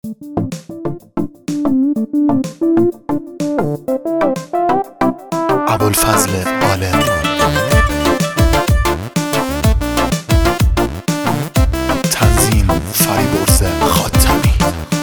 ابوالفضل عالم. تنظیم فریبرز خاتمی.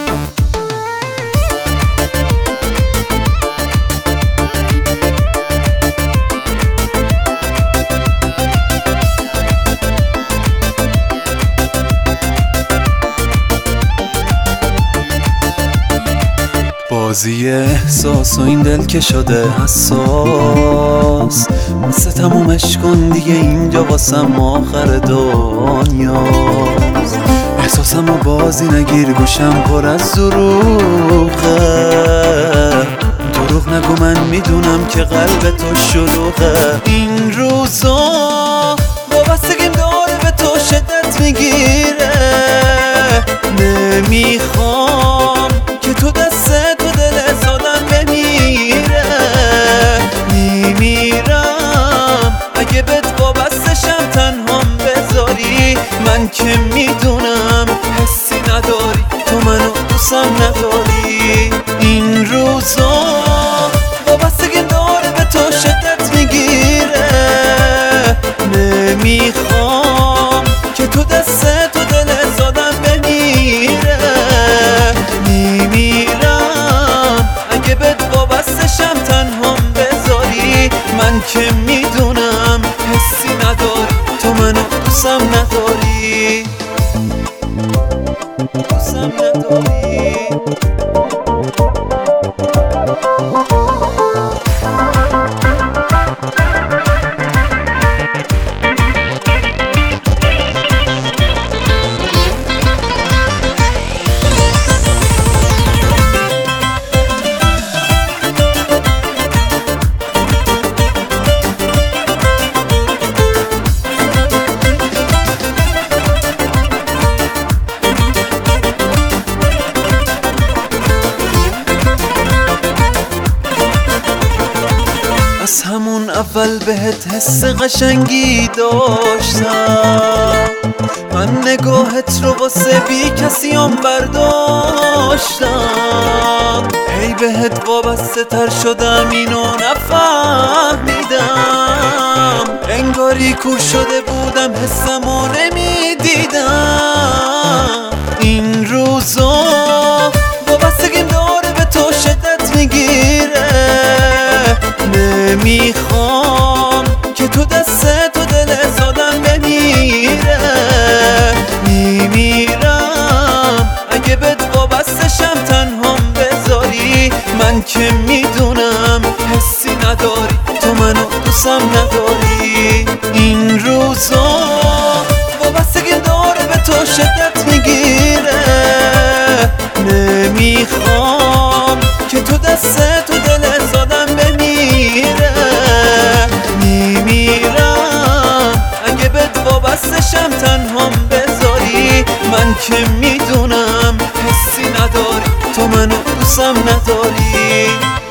بازی احساس و این دل که شده حساس، واسه تمومش کن دیگه، اینجا واسم آخر دنیاست. احساسم و بازی نگیر، گوشم پر از دروغ نگو، من میدونم که قلب تو شلوغه. این روزا وابستگیم داره به تو شدت میگیره، نمیخوام که تو دست تو دل سادم بمیره. میمیرم اگه بهت وابستشم تنهام بذاری، من که میدونم حسی نداری، تو منو دوستم نداری. این روزا وابستگیم داره به تو شدت میگیره، نمیخوام که تو دست تو دل سادم بمیره. میمیرم اگه بهت وابستشم تنهام بذاری، من که میدونم حسی نداری، تو منو دوستم نداری، دوستم نداری. از همون اول بهت حس قشنگی داشتم، من نگاهت رو واسه بی کسیم برداشتم. هی بهت وابسته تر شدم، اینو نفهمیدم، انگاری کور شده بودم، حسمو نمیدیدم. این روزا وابستگیم داره به تو شدت میگیره، نمیخوام که تو دست تو دل سادم بمیره. میمیرم اگه بهت وابستشم تنهام بذاری، من که میدونم حسی نداری، تو منو دوستم نداری. این روزا وابستگیم داره به تو شدت میگیره، نمیخوام که تو دست تو دل سادم بمیره. میمیرم اگه بهت وابستشم تنهام بذاری، من که میدونم حسی نداری، تو منو دوستم نداری.